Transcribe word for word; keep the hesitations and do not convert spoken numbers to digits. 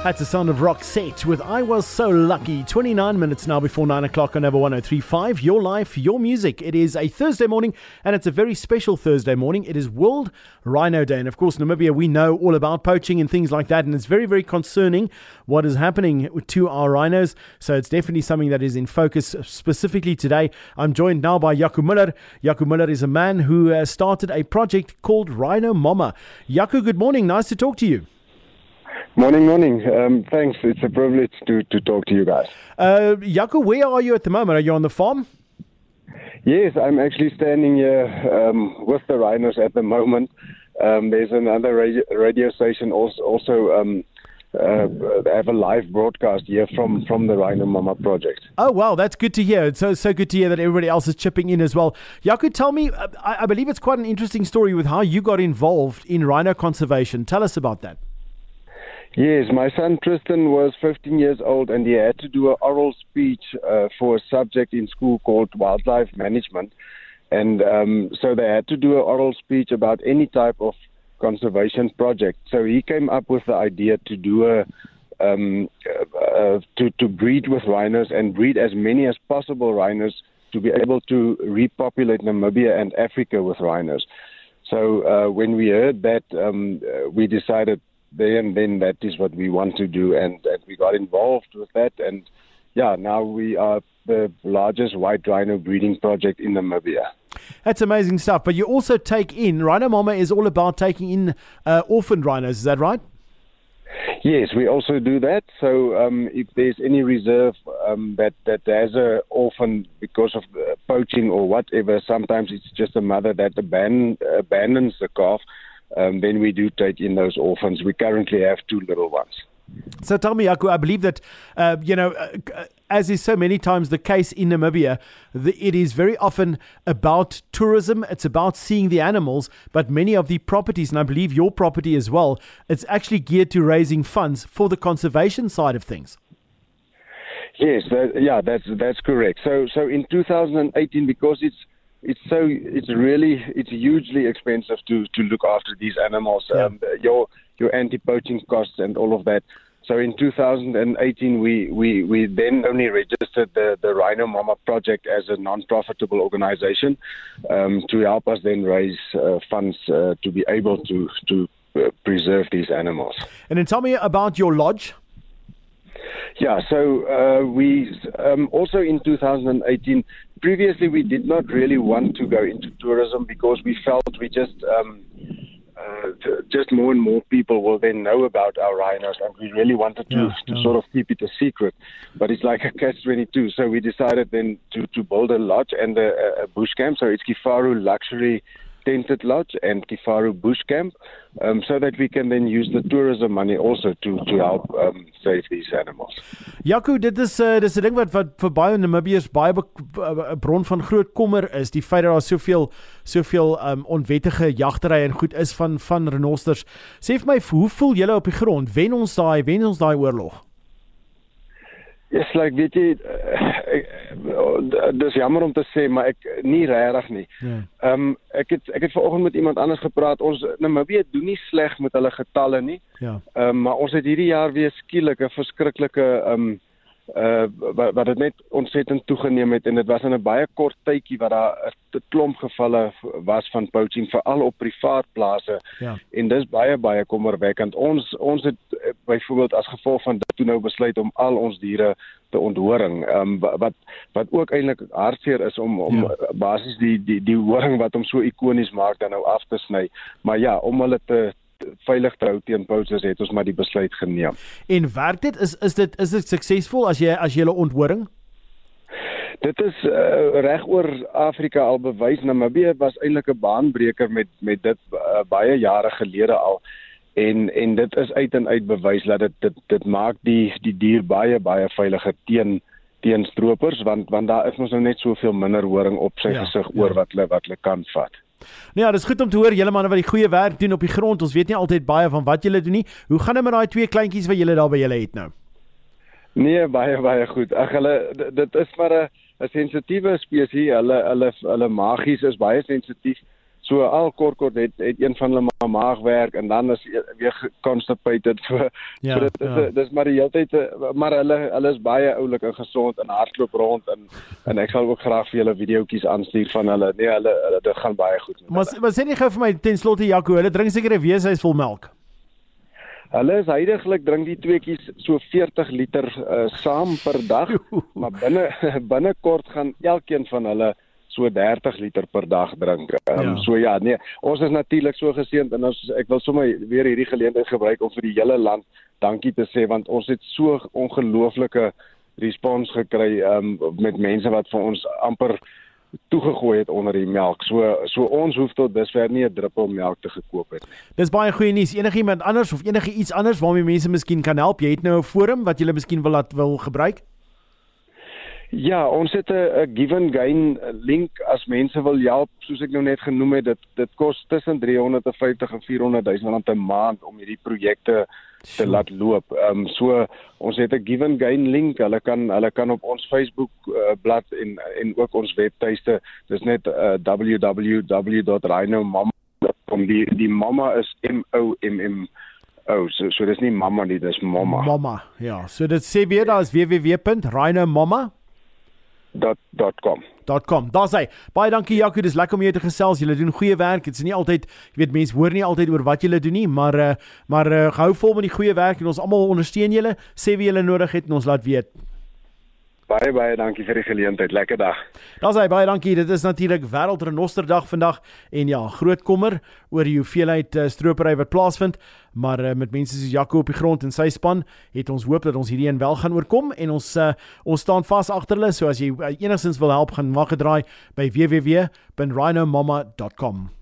That's the sound of Roxette with I Was So Lucky. twenty-nine minutes now before nine o'clock on Nova one oh three point five. Your life, your music. It is a Thursday morning, and it's a very special Thursday morning. It is World Rhino Day. And of course, Namibia, we know all about poaching and things like that. And it's very, very concerning what is happening to our rhinos. So it's definitely something that is in focus specifically today. I'm joined now by Jaco Müller. Jaco Müller is a man who uh, started a project called Rhino Mama. Jaco, good morning. Nice to talk to you. Morning, morning. Um, thanks. It's a privilege to, to talk to you guys. Uh, Jaco, where are you at the moment? Are you on the farm? Yes, I'm actually standing here um, with the rhinos at the moment. Um, there's another radio, radio station also, also um, uh, have a live broadcast here from, from the Rhino Mama project. Oh, wow, that's good to hear. It's so, so good to hear that everybody else is chipping in as well. Jaco, tell me, I, I believe it's quite an interesting story with how you got involved in rhino conservation. Tell us about that. Yes, my son Tristan was fifteen years old and he had to do an oral speech uh, for a subject in school called wildlife management. And um, so they had to do an oral speech about any type of conservation project. So he came up with the idea to do a um, uh, to, to breed with rhinos and breed as many as possible rhinos to be able to repopulate Namibia and Africa with rhinos. So uh, when we heard that, um, uh, we decided there and then that is what we want to do, and, and we got involved with that, and yeah, now we are the largest white rhino breeding project in Namibia. That's amazing stuff. But you also take in, Rhino Mama is all about taking in uh, orphaned rhinos, is that right? Yes, we also do that. So um, if there's any reserve um, that, that has an orphan because of uh, poaching or whatever, sometimes it's just a mother that abandon, abandons the calf. Um, then we do take in those orphans. We currently have two little ones. So tell me, Jaco, I believe that, uh, you know, uh, as is so many times the case in Namibia, the, it is very often about tourism. It's about seeing the animals, but many of the properties, and I believe your property as well, it's actually geared to raising funds for the conservation side of things. Yes, that, yeah, that's that's correct. So, so in two thousand eighteen, because it's It's so it's really it's hugely expensive to, to look after these animals. Yeah. Um, your your anti-poaching costs and all of that. So in two thousand eighteen, we, we, we then only registered the, the Rhino Mama project as a non-profitable organization um, to help us then raise uh, funds uh, to be able to to uh, preserve these animals. And then tell me about your lodge. Yeah, so uh, we um, also in two thousand eighteen, previously we did not really want to go into tourism because we felt we just um, uh, just more and more people will then know about our rhinos, and we really wanted to, Yeah, to yeah. sort of keep it a secret. But it's like a catch twenty-two, so we decided then to, to build a lodge and a, a bush camp. So it's Kifaru Luxury Tented Lodge and Kifaru Bush Camp, um, so that we can then use the tourism money also to, to help um, save these animals. Jaco, dit is uh, dis 'n ding wat wat vir baie Namibiërs baie 'n bron van groot kommer is, die feit dat daar soveel soveel um, onwettige jagtery en goed is van van renosters. Sê vir my, hoe voel julle op die grond? Wen ons daai wen ons daai oorlog? Yes, like weet jy, uh, dis jammer om te sê, maar ek nie regtig nie. Ja. Um, ek het ek het vanoggend met iemand anders gepraat. Ons Namibië doen nie sleg met hulle getalle nie. Ja. Um, maar ons het hierdie jaar weer skielik 'n verskriklike um uh wat, wat dit net ontsettend toegeneem het, en dit was in 'n baie kort tydjie wat daar 'n klomp gevalle was van poaching, veral op privaat plase. Ja. En dis baie baie kommerwekkend. Ons ons het uh, byvoorbeeld as gevolg van dit toe nou besluit om al ons diere te onthoring. Um wat wat ook eintlik hartseer is om om Ja. basies die die die horing wat hom so ikonies maak dan nou af te sny. Maar ja, om hulle te veilig te hou teen poachers het ons maar die besluit geneem. En werk dit? Is is dit is dit suksesvol as jy as jy hulle onthoring? Dit is uh, reg oor Afrika al bewys. Namibië was eintlik 'n baanbreker met met dit uh, baie jare gelede al. En en dit is uit en uit bewys dat dit dit dit maak die die dier baie baie veiliger teen teen stroopers, want want daar is mos nou net soveel minder horing op sy Ja, gesig ja. oor wat hulle wat hulle kan vat. Nou ja, dis goed om te hoor julle manne wat die goeie werk doen op die grond. Ons weet nie altyd baie van wat julle doen nie. Hoe gaan dit met daai twee kleintjies wat julle daar by julle het nou? Nee, baie baie goed. Ag hulle d- dit is maar 'n 'n sensitiewe spesies. Hulle hulle hulle magies is baie sensitief. So al kort kort het, het een van hulle maar maagwerk en dan is weer constipated. So, Ja, so dit is ja. dis maar die hele tyd, maar hulle hulle is baie oulik en gesond en hardloop rond en en ek sal ook graag vir julle videoetjies aanstuur van hulle. Nee, hulle, hulle dit gaan baie goed met Maar, hulle. maar sê nie gou vir my ten slotte Jaco, hulle drink seker 'n weeshuis vol melk. Hulle is heidaglik drink die tweeetjies so veertig liter uh, saam per dag, maar binne binnekort gaan elkeen van hulle so dertig liter per dag drink. Um, Ja. So ja, nee, ons is natuurlik so geseënd en ons, ek wil sommer weer hierdie geleentheid gebruik om vir die hele land dankie te sê, want ons het so ongelooflike respons gekry um, met mense wat vir ons amper toegegooi het onder die melk. So so ons hoef tot dusver nie 'n druppel melk te gekoop het. Dis baie goeie nuus. Enige iemand anders of enige iets anders waarmee mense miskien kan help? Jy het nou 'n forum wat jy miskien wil laat wil gebruik? Ja, ons het 'n give and gain link as mense wil help, soos ek nou net genoem het, dit dit kos tussen driehonderdvyftig en vierhonderd duisend rand 'n maand om hierdie projekte te Sure. laat loop. Ehm um, so ons het 'n give and gain link. Hulle kan hulle kan op ons Facebook uh, blad en en ook ons webtuiste. Dis net uh, w w w dot rhino mama dot com. Die die mama is M O M M O. So so dis nie mamma nie, dis mama. Mama. Ja, so dit sê weer daar is w w w punt rhino mama dot dot com. .com. Daar sê, baie dankie Jaco, dis lekker om jou te gesels. Julle doen goeie werk. Dit is nie altyd, jy weet mense hoor nie altyd oor wat julle doen nie, maar uh, maar uh, hou vol met die goeie werk en ons almal ondersteun julle. Sê wie julle nodig het en ons laat weet. Baie baie dankie vir die geleentheid. Lekker dag. Daar sê baie dankie. Dit is natuurlik Wêreldrenosterdag vandag en ja, groot kommer oor die hoeveelheid uh, stropery wat plaasvind, maar uh, met mense soos Jaco op die grond en sy span het ons hoop dat ons hierdie een wel gaan oorkom en ons uh, ons staan vas agter hulle. So as jy uh, enigstens wil help, gaan maak 'n draai by w w w punt rhino mama dot com.